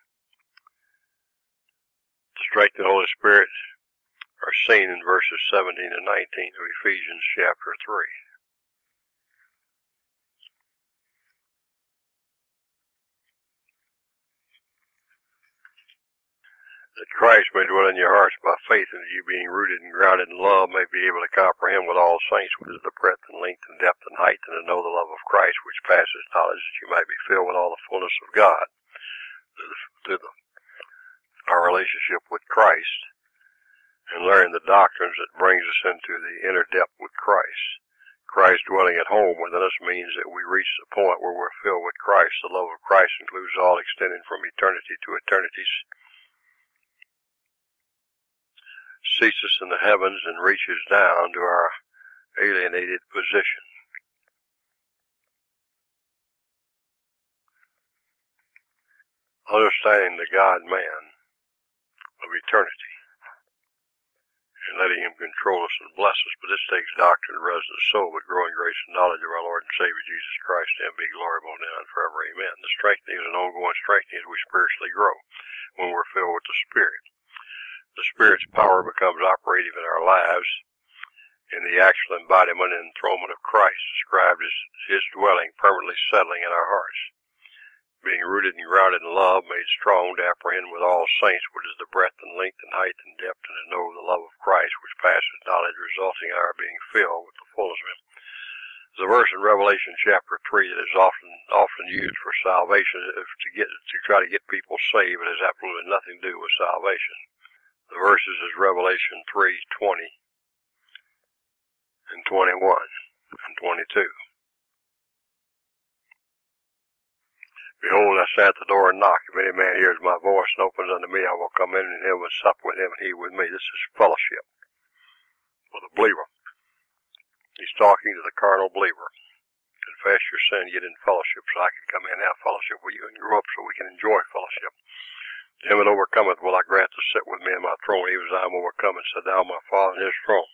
The strength of the Holy Spirit are seen in verses 17 and 19 of Ephesians chapter 3. That Christ may dwell in your hearts by faith, and that you, being rooted and grounded in love, may be able to comprehend with all saints what is the breadth and length and depth and height, and to know the love of Christ, which passes knowledge, that you might be filled with all the fullness of God, through our relationship with Christ, and learn the doctrines that brings us into the inner depth with Christ. Christ dwelling at home within us means that we reach the point where we're filled with Christ. The love of Christ includes all, extending from eternity to eternities, ceases in the heavens and reaches down to our alienated position. Understanding the God-man of eternity and letting him control us and bless us. But this takes doctrine, resident soul, but growing grace and knowledge of our Lord and Savior Jesus Christ, and be glory both now and forever. Amen. The strengthening is an ongoing strengthening as we spiritually grow when we're filled with the Spirit. The Spirit's power becomes operative in our lives in the actual embodiment and enthronement of Christ, described as his dwelling permanently settling in our hearts. Being rooted and grounded in love, made strong to apprehend with all saints what is the breadth and length and height and depth, and to know the love of Christ, which passes knowledge, resulting in our being filled with the fullness of him. The verse in Revelation chapter 3 that is often used for salvation to try to get people saved. It has absolutely nothing to do with salvation. The verses is Revelation 3:20 and 21 and 22. Behold, I stand at the door and knock. If any man hears my voice and opens unto me, I will come in and he'll sup with him and he with me. This is fellowship for the believer. He's talking to the carnal believer. Confess your sin, get in fellowship, so I can come in and have fellowship with you and grow up so we can enjoy fellowship. Him that overcometh will I grant to sit with me in my throne, even as I am overcome, and sit down my Father in his throne.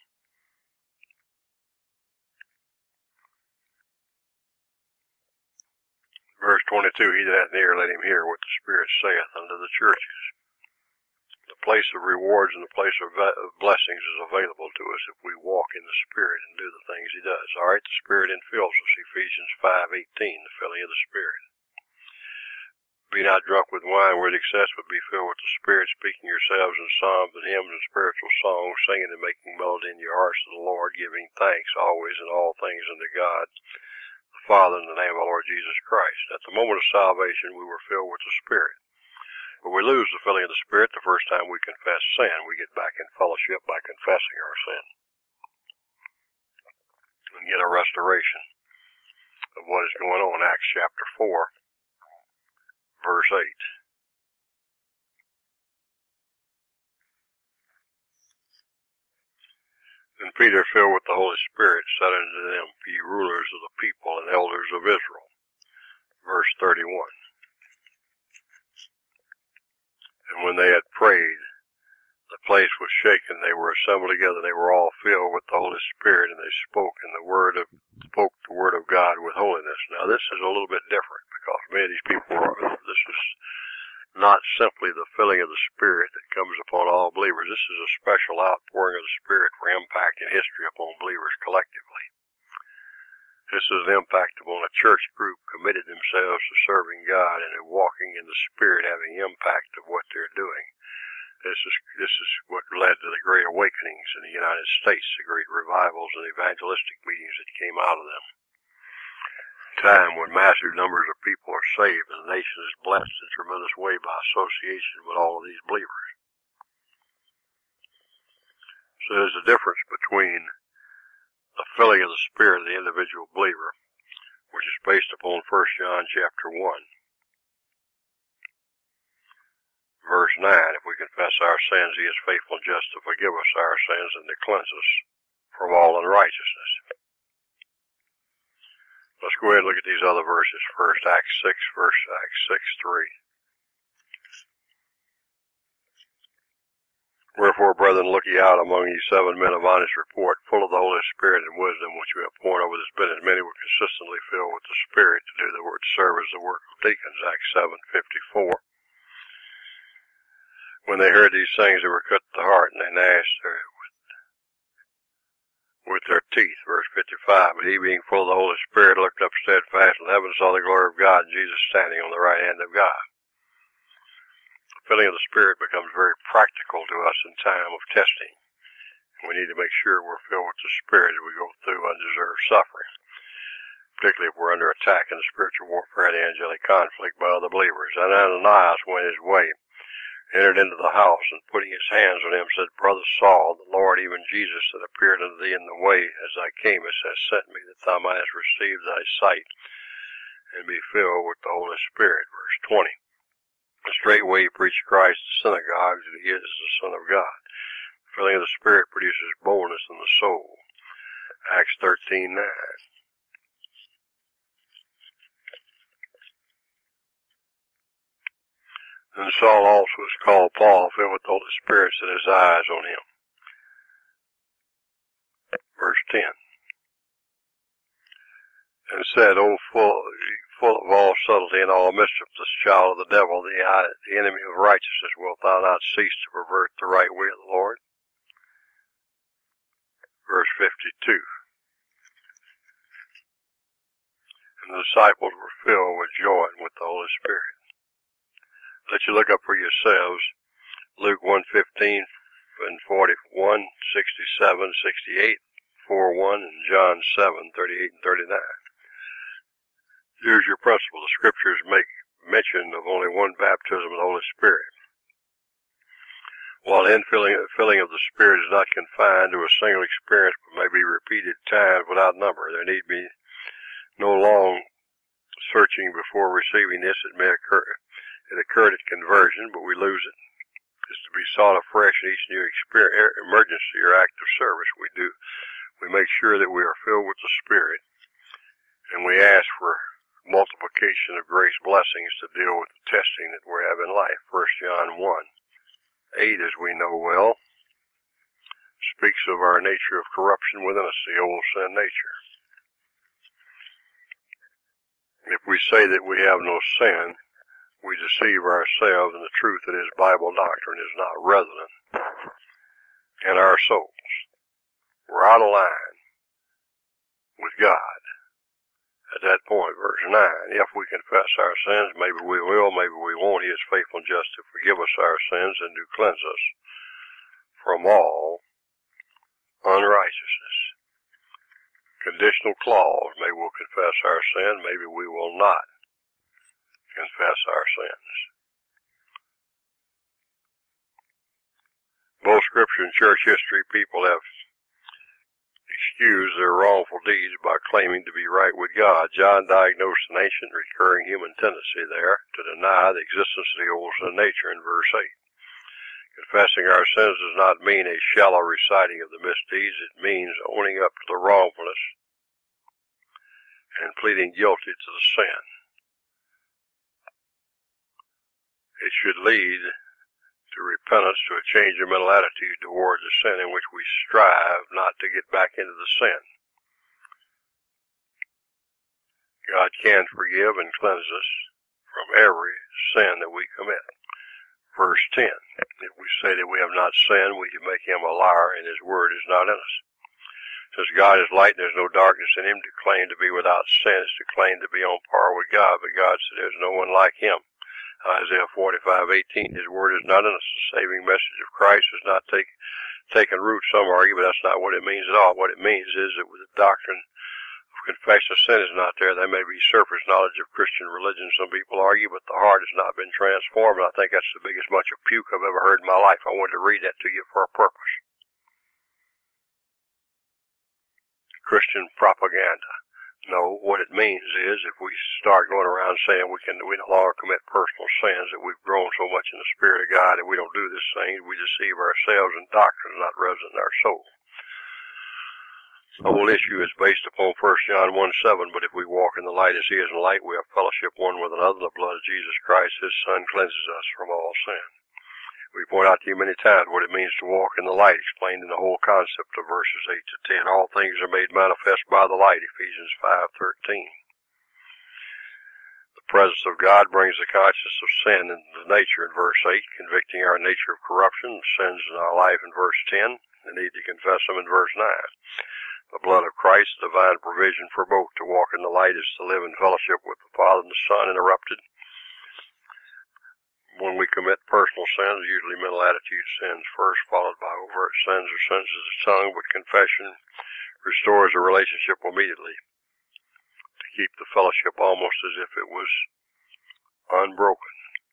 Verse 22, he that hath an ear, let him hear what the Spirit saith unto the churches. The place of rewards and the place of blessings is available to us if we walk in the Spirit and do the things he does. All right, the Spirit infills us, Ephesians 5:18, the filling of the Spirit. Be not drunk with wine where it excess, but be filled with the Spirit, speaking yourselves in psalms and hymns and spiritual songs, singing and making melody in your hearts to the Lord, giving thanks always in all things unto God, the Father, in the name of our Lord Jesus Christ. At the moment of salvation, we were filled with the Spirit. But we lose the filling of the Spirit the first time we confess sin. We get back in fellowship by confessing our sin and get a restoration of what is going on. Acts chapter 4. Verse 8. And Peter, filled with the Holy Spirit, said unto them, Ye rulers of the people and elders of Israel. Verse 31. And when they had prayed, the place was shaken. They were assembled together. They were all filled with the Holy Spirit, and they spoke the word of God with holiness. Now, this is a little bit different, because many of these people this is not simply the filling of the Spirit that comes upon all believers. This is a special outpouring of the Spirit for impact in history upon believers collectively. This is an impact upon a church group committed themselves to serving God and walking in the Spirit, having impact of what they're doing. This is what led to the great awakenings in the United States, the great revivals and evangelistic meetings that came out of them. Time when massive numbers of people are saved and the nation is blessed in a tremendous way by association with all of these believers. So there's a difference between the filling of the Spirit of the individual believer, which is based upon 1 John chapter 1. Verse 9, if we confess our sins, he is faithful and just to forgive us our sins and to cleanse us from all unrighteousness. Let's go ahead and look at these other verses first. Acts 6:3. Wherefore, brethren, look ye out among ye 7 men of honest report, full of the Holy Spirit and wisdom, which we have appointed over this business. Many were consistently filled with the Spirit to do the word, serve as the work of deacons. Acts 7:54. When they heard these things, they were cut to the heart, and they gnashed with their teeth. Verse 55. But he, being full of the Holy Spirit, looked up steadfast in heaven, and saw the glory of God, and Jesus standing on the right hand of God. The filling of the Spirit becomes very practical to us in time of testing. We need to make sure we're filled with the Spirit as we go through undeserved suffering, particularly if we're under attack in the spiritual warfare of the angelic conflict by other believers. And Ananias went his way, entered into the house, and putting his hands on him, said, Brother Saul, the Lord, even Jesus, that appeared unto thee in the way as thou camest, has sent me, that thou mightest receive thy sight, and be filled with the Holy Spirit. Verse 20. And straightway he preached Christ to synagogues, that he is the Son of God. The filling of the Spirit produces boldness in the soul. Acts 13:9. And Saul also was called Paul, filled with the Holy Spirit, set his eyes on him. Verse 10. And said, O full of all subtlety and all mischief, this child of the devil, the enemy of righteousness, wilt thou not cease to pervert the right way of the Lord? Verse 52. And the disciples were filled with joy and with the Holy Spirit. Let you look up for yourselves Luke 1:15 and 41, 67, 68, 4:1, and John 7:38 and 39. Here's your principle. The Scriptures make mention of only one baptism of the Holy Spirit. While the infilling of the Spirit is not confined to a single experience, but may be repeated times without number, there need be no long searching before receiving this. It occurred at conversion, but we lose it. It's to be sought afresh in each new emergency or act of service we do. We make sure that we are filled with the Spirit, and we ask for multiplication of grace blessings to deal with the testing that we have in life. 1 John 1:8, as we know well, speaks of our nature of corruption within us, the old sin nature. If we say that we have no sin, we deceive ourselves, and the truth that is Bible doctrine is not resident in our souls. We're out of line with God. At that point, verse 9, if we confess our sins, maybe we will, maybe we won't. He is faithful and just to forgive us our sins and to cleanse us from all unrighteousness. Conditional clause, maybe we'll confess our sin, maybe we will not confess our sins. Both Scripture and church history, people have excused their wrongful deeds by claiming to be right with God. John diagnosed an ancient recurring human tendency there to deny the existence of the old sin nature in verse 8. Confessing our sins does not mean a shallow reciting of the misdeeds. It means owning up to the wrongfulness and pleading guilty to the sin. It should lead to repentance, to a change of mental attitude toward the sin in which we strive not to get back into the sin. God can forgive and cleanse us from every sin that we commit. Verse 10, if we say that we have not sinned, we can make him a liar, and his word is not in us. Since God is light and there's no darkness in him, to claim to be without sin is to claim to be on par with God, but God said there's no one like him. Isaiah 45:18, his word is not in us. The saving message of Christ has not taken root. Some argue, but that's not what it means at all. What it means is that with the doctrine of confession of sin is not there. There may be surface knowledge of Christian religion, some people argue, but the heart has not been transformed. And I think that's the biggest bunch of puke I've ever heard in my life. I wanted to read that to you for a purpose. Christian propaganda. No, what it means is if we start going around saying we no longer commit personal sins, that we've grown so much in the Spirit of God that we don't do this thing, we deceive ourselves, and doctrine is not resident in our soul. The whole issue is based upon 1 John 1:7, but if we walk in the light as he is in the light, we have fellowship one with another. The blood of Jesus Christ, his Son, cleanses us from all sin. We point out to you many times what it means to walk in the light, explained in the whole concept of verses 8 to 10. All things are made manifest by the light, Ephesians 5:13. The presence of God brings the consciousness of sin into nature in verse 8, convicting our nature of corruption, sins in our life in verse 10, the need to confess them in verse 9. The blood of Christ, divine provision for both. To walk in the light is to live in fellowship with the Father and the Son, interrupted when we commit personal sins, usually mental attitude sins first, followed by overt sins or sins of the tongue, but confession restores a relationship immediately to keep the fellowship almost as if it was unbroken.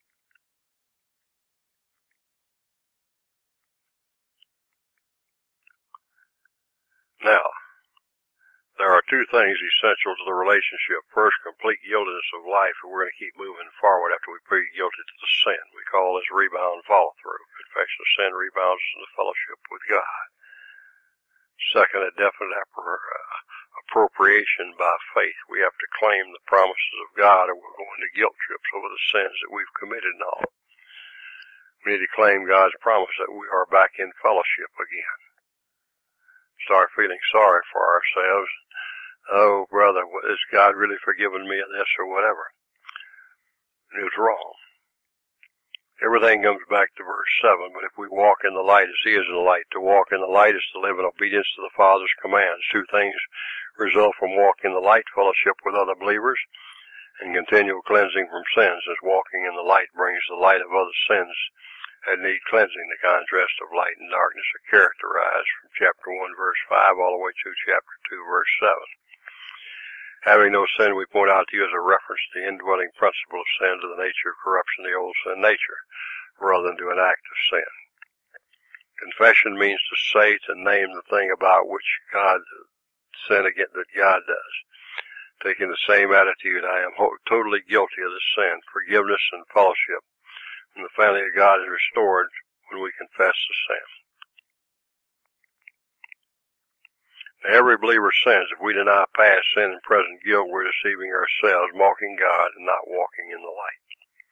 Now, there are two things essential to the relationship. First, complete yieldedness of life, and we're going to keep moving forward after we plead guilty to the sin. We call this rebound follow-through. Confession of sin rebounds to the fellowship with God. Second, a definite appropriation by faith. We have to claim the promises of God, or we're going to guilt trips over the sins that we've committed and all. We need to claim God's promise that we are back in fellowship again. Start feeling sorry for ourselves. Oh, brother, has God really forgiven me of this or whatever? It was wrong. Everything comes back to verse 7, but if we walk in the light as he is in the light, to walk in the light is to live in obedience to the Father's commands. Two things result from walking in the light: fellowship with other believers and continual cleansing from sins, as walking in the light brings the light of other sins that need cleansing. The contrast of light and darkness are characterized from chapter 1, verse 5, all the way to chapter 2, verse 7. Having no sin, we point out to you, as a reference to the indwelling principle of sin, to the nature of corruption, the old sin nature, rather than to an act of sin. Confession means to say, to name the thing about which God sin against that God does. Taking the same attitude, I am totally guilty of this sin. Forgiveness and fellowship and the family of God is restored when we confess the sin. Now, every believer sins. If we deny past sin and present guilt, we're deceiving ourselves, mocking God, and not walking in the light.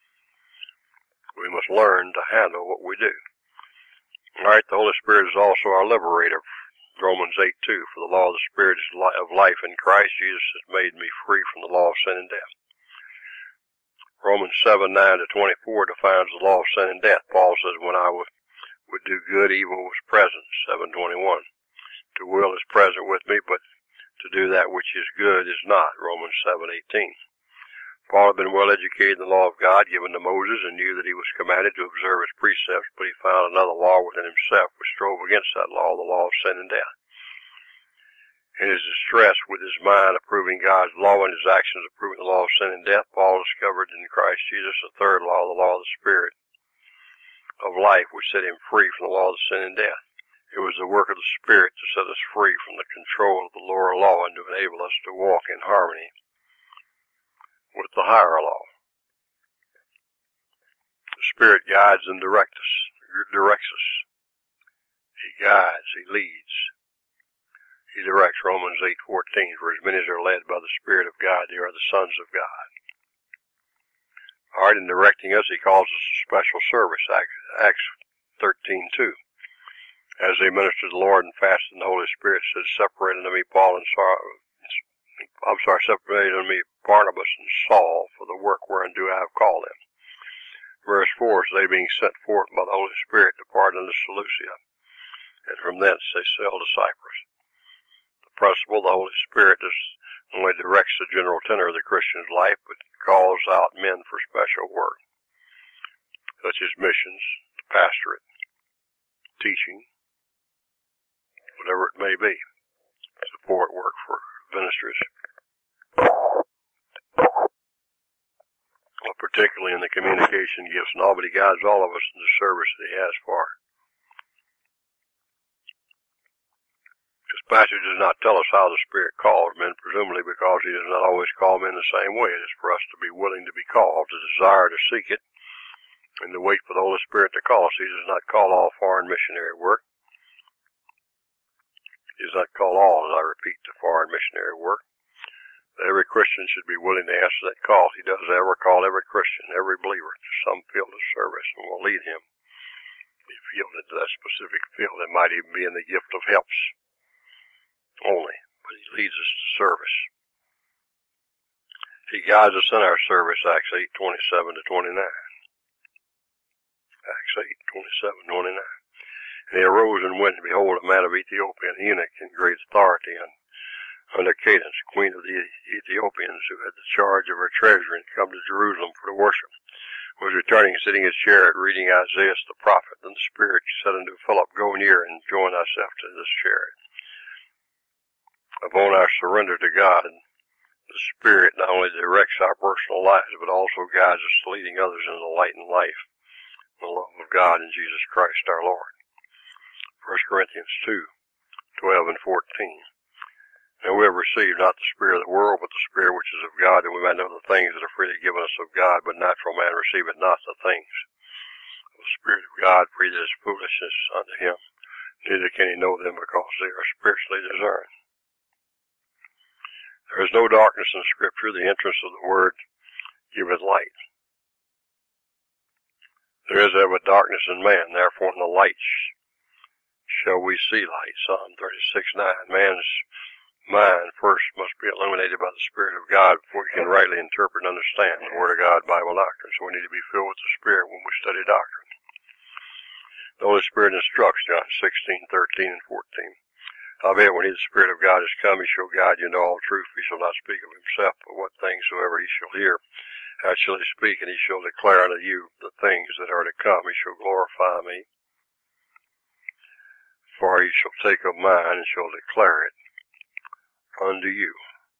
We must learn to handle what we do. All right, the Holy Spirit is also our liberator. Romans 8:2, for the law of the Spirit is of life in Christ Jesus has made me free from the law of sin and death. Romans 7:9-24 defines the law of sin and death. Paul says, when I would do good, evil was present. 7:21. To will is present with me, but to do that which is good is not. Romans 7:18. Paul had been well educated in the law of God given to Moses and knew that he was commanded to observe his precepts, but he found another law within himself which strove against that law, the law of sin and death. In his distress with his mind approving God's law and his actions approving the law of sin and death, Paul discovered in Christ Jesus the third law, the law of the Spirit of life, which set him free from the law of sin and death. It was the work of the Spirit to set us free from the control of the lower law and to enable us to walk in harmony with the higher law. The Spirit guides and directs us. He guides, he leads, he directs. Romans 8:14, for as many as are led by the Spirit of God, they are the sons of God. All right, in directing us, he calls us a special service. Acts 13:2. As they ministered to the Lord and fasted, the Holy Spirit said, separate unto me Barnabas and Saul for the work whereunto I have called them. Verse 4, so they being sent forth by the Holy Spirit departed unto Seleucia, and from thence they sailed to Cyprus. The principle, the Holy Spirit, not only directs the general tenor of the Christian's life, but calls out men for special work, such as missions, the pastorate, teaching, whatever it may be, support work for ministers, particularly in the communication gifts and all, but he guides all of us in the service that he has for us. This passage does not tell us how the Spirit calls men, presumably because he does not always call men the same way. It is for us to be willing to be called, to desire to seek it, and to wait for the Holy Spirit to call us. He does not call all foreign missionary work. He does not call all, as I repeat, to foreign missionary work. Every Christian should be willing to answer that call. He does ever call every Christian, every believer, to some field of service, and will lead him be fielded to that specific field. It might even be in the gift of helps only, but he leads us to service. He guides us in our service, Acts 8:27-29. Acts 8:27-29. And he arose and went, and behold, a man of Ethiopia, an eunuch in great authority, and under Candace, queen of the Ethiopians, who had the charge of her treasury and come to Jerusalem for to worship, was returning, sitting in his chariot, reading Isaiah the prophet. Then the Spirit said unto Philip, Go near and join thyself to this chariot. Upon our surrender to God, the Spirit not only directs our personal lives, but also guides us to leading others into the light and life, the love of God in Jesus Christ our Lord. 1 Corinthians 2:12 and 14. And we have received not the spirit of the world, but the Spirit which is of God, that we might know the things that are freely given us of God, but natural man receiveth not the things of the Spirit of God, for it is foolishness unto him, neither can he know them, because they are spiritually discerned. There is no darkness in Scripture. The entrance of the Word giveth light. There is ever darkness in man, therefore in the light shall we see light. Psalm 36:9. Man's mind first must be illuminated by the Spirit of God before he can rightly interpret and understand the Word of God, Bible doctrine. So we need to be filled with the Spirit when we study doctrine. The Holy Spirit instructs, John 16:13 and 14. Howbeit, when the Spirit of God is come, he shall guide you into all truth. He shall not speak of himself, but what things soever he shall hear, how shall he speak, and he shall declare unto you the things that are to come. He shall glorify me, for he shall take of mine and shall declare it unto you.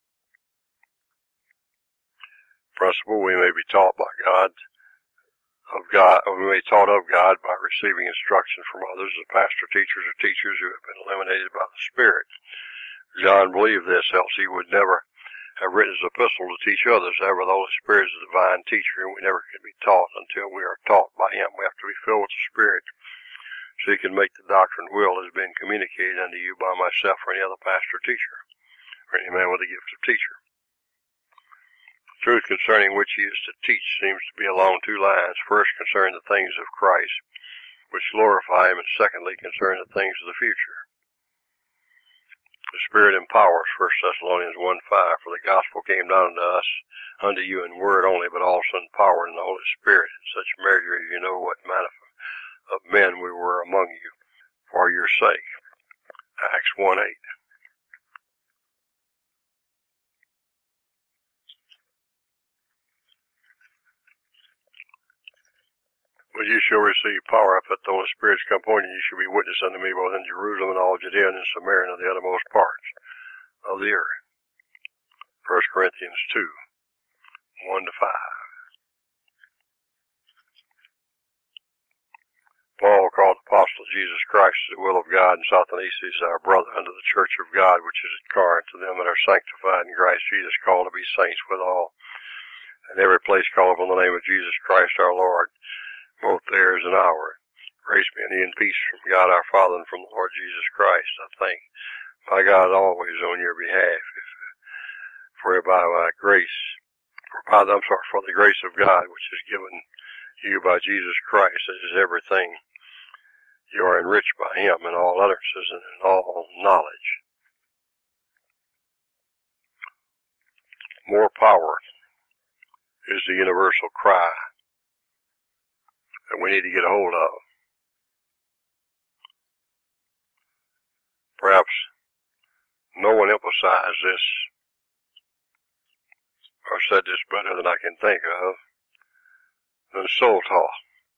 Principle, we may be taught by God, or we may be taught of God by receiving instruction from others. The pastor teachers are teachers who have been illuminated by the Spirit. John believed this, else he would never have written his epistle to teach others. However, the Holy Spirit is a divine teacher, and we never can be taught until we are taught by him. We have to be filled with the Spirit, so he can make the doctrine will has been communicated unto you by myself or any other pastor or teacher, or any man with the gift of teacher. The truth concerning which he is to teach seems to be along two lines. First, concerning the things of Christ, which glorify him, and secondly, concerning the things of the future. The Spirit empowers, 1 Thessalonians 1:5, for the gospel came not unto us, unto you in word only, but also in power and the Holy Spirit, in such measure as you know what manner of men we were among you, for your sake. Acts 1:8. But you shall receive power after the Holy Spirit is come upon you. You shall be witness unto me both in Jerusalem and all Judea and in Samaria and the uttermost parts of the earth. 1 Corinthians 2:1-5. Paul, called apostle of Jesus Christ, to the will of God, and Sosthenes, our brother, unto the church of God which is at Corinth, to them that are sanctified in Christ Jesus, called to be saints withal, and every place call upon the name of Jesus Christ our Lord, both theirs and ours. Grace be unto you and peace from God our Father and from the Lord Jesus Christ. I thank my God always on your behalf, for the grace of God which is given you by Jesus Christ, that is everything. You are enriched by him in all utterances and in all knowledge. More power is the universal cry that we need to get a hold of. Perhaps no one emphasized this or said this better than I can think of than Soltau,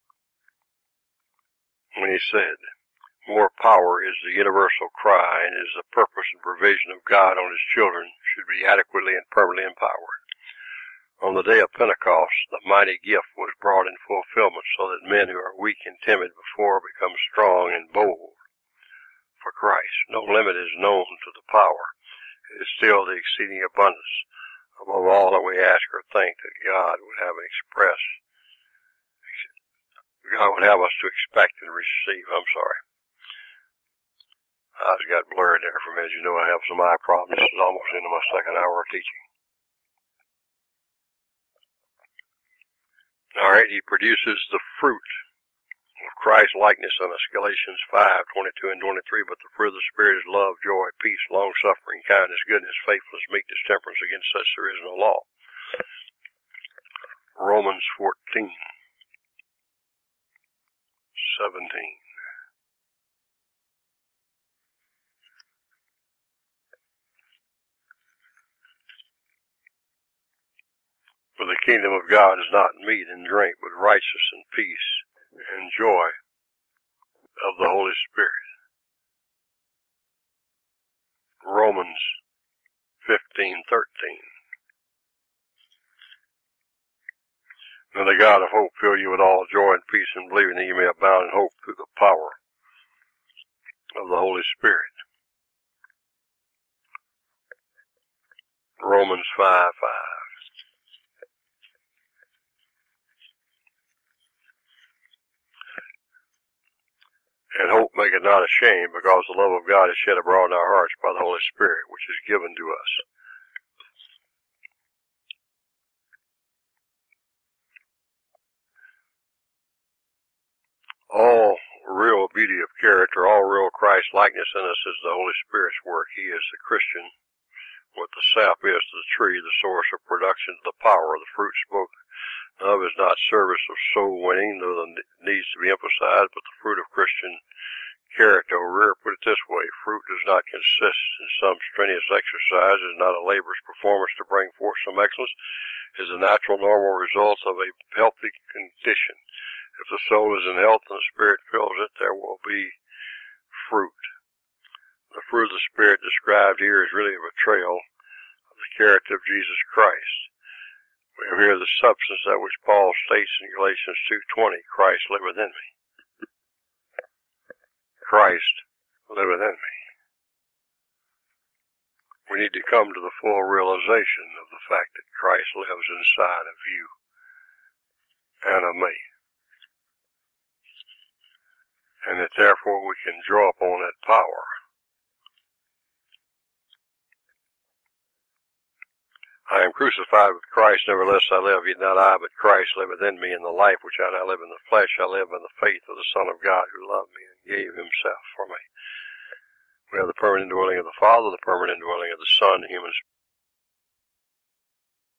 when he said, more power is the universal cry, and is the purpose and provision of God on his children should be adequately and permanently empowered. On the day of Pentecost, the mighty gift was brought in fulfillment, so that men who are weak and timid before become strong and bold for Christ. No limit is known to the power. It is still the exceeding abundance above all that we ask or think that God would have us to expect and receive. Eyes got blurred there for me. As you know, I have some eye problems. This is almost into my second hour of teaching. All right, he produces the fruit of Christ's likeness in us, Galatians 5:22 and 23. But the fruit of the Spirit is love, joy, peace, long-suffering, kindness, goodness, faithfulness, meekness, temperance. Against such there is no law. Romans 14:17. For the kingdom of God is not meat and drink, but righteousness and peace and joy of the Holy Spirit. Romans 15:13. And the God of hope fill you with all joy and peace in believing that you may abound in hope through the power of the Holy Spirit. Romans 5:5. And hope maketh not ashamed, because the love of God is shed abroad in our hearts by the Holy Spirit, which is given to us. All real beauty of character, all real Christ likeness in us is the Holy Spirit's work. He is the Christian, what the sap is to the tree, the source of production, the power of the fruit spoken of is not service of soul winning, though it needs to be emphasized, but the fruit of Christian character. Or put it this way, fruit does not consist in some strenuous exercise, is not a laborious performance to bring forth some excellence, is a natural normal result of a healthy condition. If the soul is in health and the Spirit fills it, there will be fruit. The fruit of the Spirit described here is really a betrayal of the character of Jesus Christ. We have here the substance that which Paul states in Galatians 2:20, Christ liveth in me. Christ liveth in me. We need to come to the full realization of the fact that Christ lives inside of you and of me. And that therefore we can draw upon that power. I am crucified with Christ, nevertheless I live, yet not I, but Christ liveth in me, and the life which I now live in the flesh, I live in the faith of the Son of God, who loved me and gave himself for me. We have the permanent indwelling of the Father, the permanent indwelling of the Son, the human